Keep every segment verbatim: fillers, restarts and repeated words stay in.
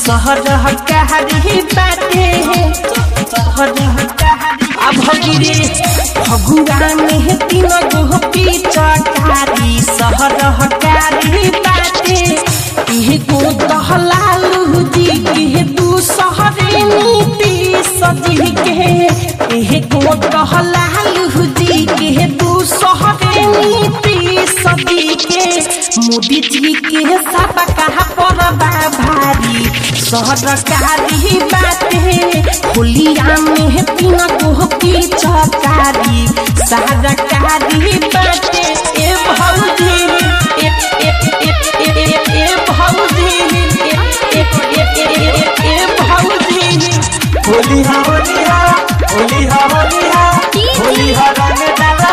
सरकारी बाटे अब गिरे भगुआ में तीन गो पिचकारी सरकारी बाटे एगो दहलालू जी के दू शहरे नीति सजी के एगो दहलालू जी के दू शहरे नीति सजी के मोदी जी के सब कहा परबा भारी सरकारी बाटे होलिया में तीन गो पिचकारी सरकारी बाटे ए भौजी ए ए ए ए ए भौजी ए ए ए भौजी होलिया होलिया होलिया होलिया होलिया रंग डाला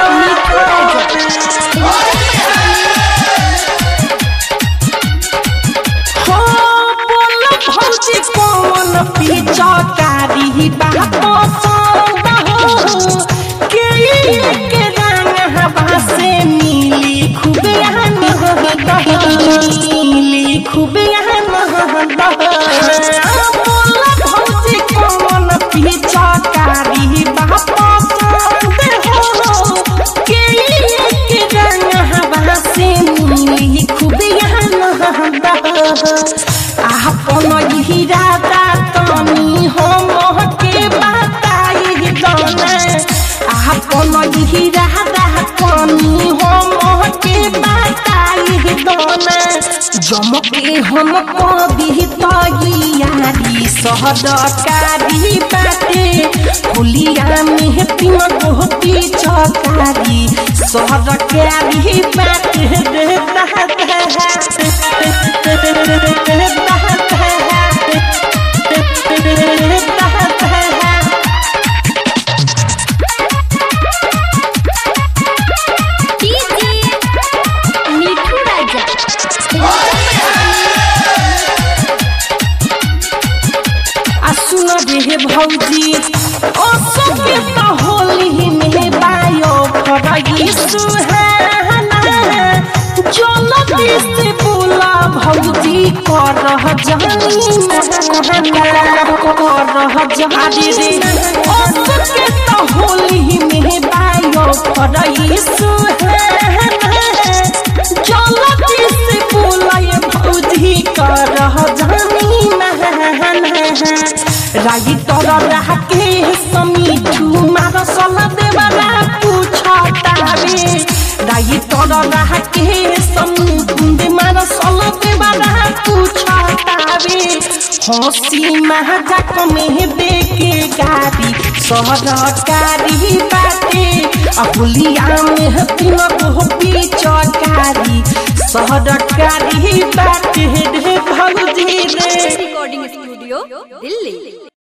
भौजी कौन पिचकारी बाप के के रंग हवा से मिली खूब मिली खूब भौजी कौन पिचकारी बाप के के रंग हवा से मिली खूब अपन हीरा तनी हम के बताई दना अपन हीरा तनी हम के बताई दना जमके हम कभी तैयारी सरकारी बाटे होलिया में तीन गो पिचकारी सरकारी बाटे भौजी ओ सबके तो होली में बायो फरई सुहाना जल्दी से बोला भौजी कर जानी कर जानी रे ओ सबके तो होली में बायो फरई सुहाना जल्दी से बोला ये भौजी कर जानी रागी तोरा रह के समीठू मार सल देवरा पूछतावे रागी तोरा रह के समीठू मार सल देवरा पूछतावे हंसी महाजक में देके गाड़ी सरकारी बाटे अहुलिया में तीन गो पिचकारी सरकारी बाटे रे भौजी रे रिकॉर्डिंग स्टूडियो दिल्ली।